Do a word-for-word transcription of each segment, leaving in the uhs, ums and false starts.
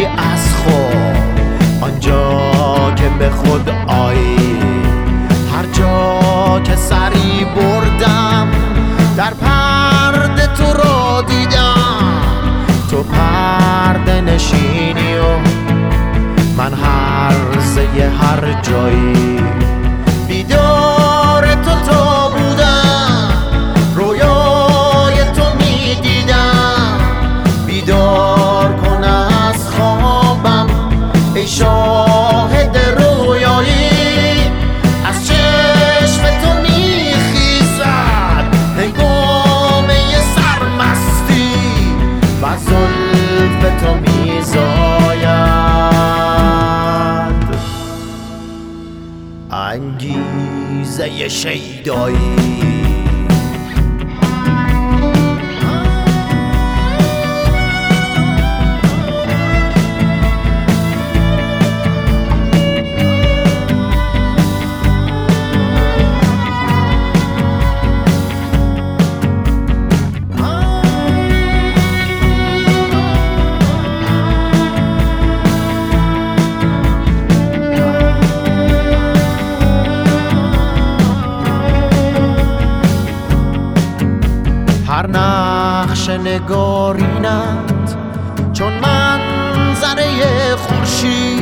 روی از خود آنجا که به خود آیی، هر جا که سری بردم در پرده تو را دیدم. تو پرده نشینی و من هرزه هر جایی، بیدار تو تا بودم رویای تو می دیدم. بیدار کن از خوابم ای شاهد رویایی، از چشم تو می خیزد هنگامه سرمستی و زلف تو می زاید انگیزه شیدایی. هر نقش نگارینت چون منظره خورشید،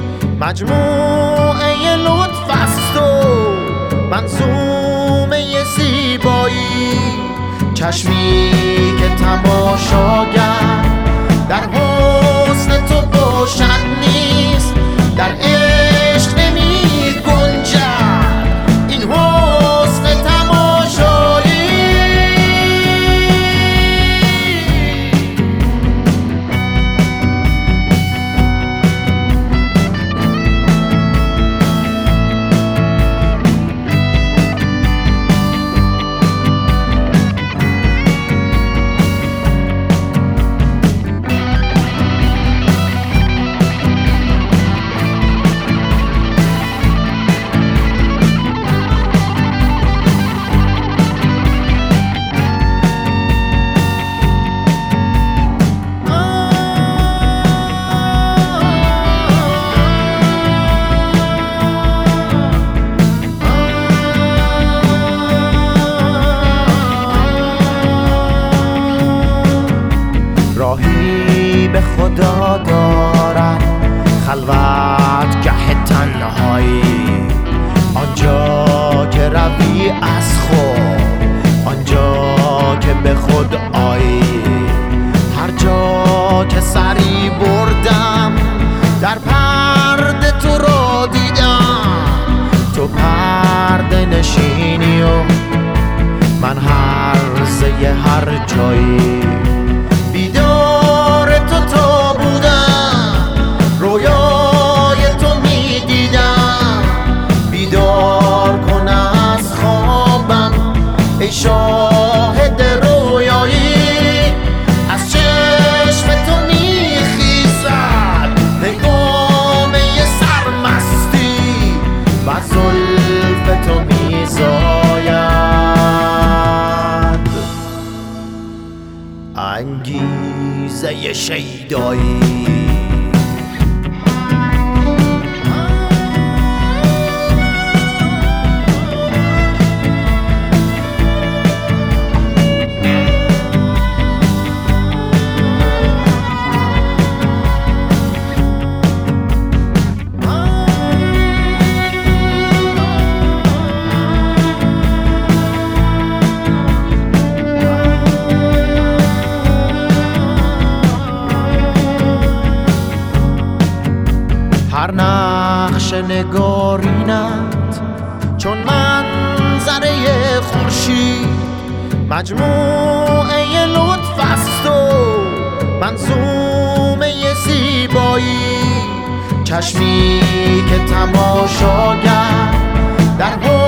مجموعه لطف است و منظومه زیبایی. چشمی که تماشاگر در حسن تو باشد نیست، در عشق نمی گنجد این حسن تماشایی. راهی به خدا دارد خلوت گه تنهایی، آنجا که روی از خود آنجا که به خود آیی. هر جا که سری بردم در پرده تو را دیدم. تو پرده نشینی و من هرزه هر جایی، بیدار تو تا بودم رویای تو می دیدم. بیدار کن از خوابم ای شاهد رویایی، از چشم تو می خیزد هنگامه سرمستی و زلف تو می زاید انگیزه شیدایی. هر نقش نگارینت چون منظره خورشید، مجموعه لطف است و منظومه زیبایی. چشمی که تماشاگر در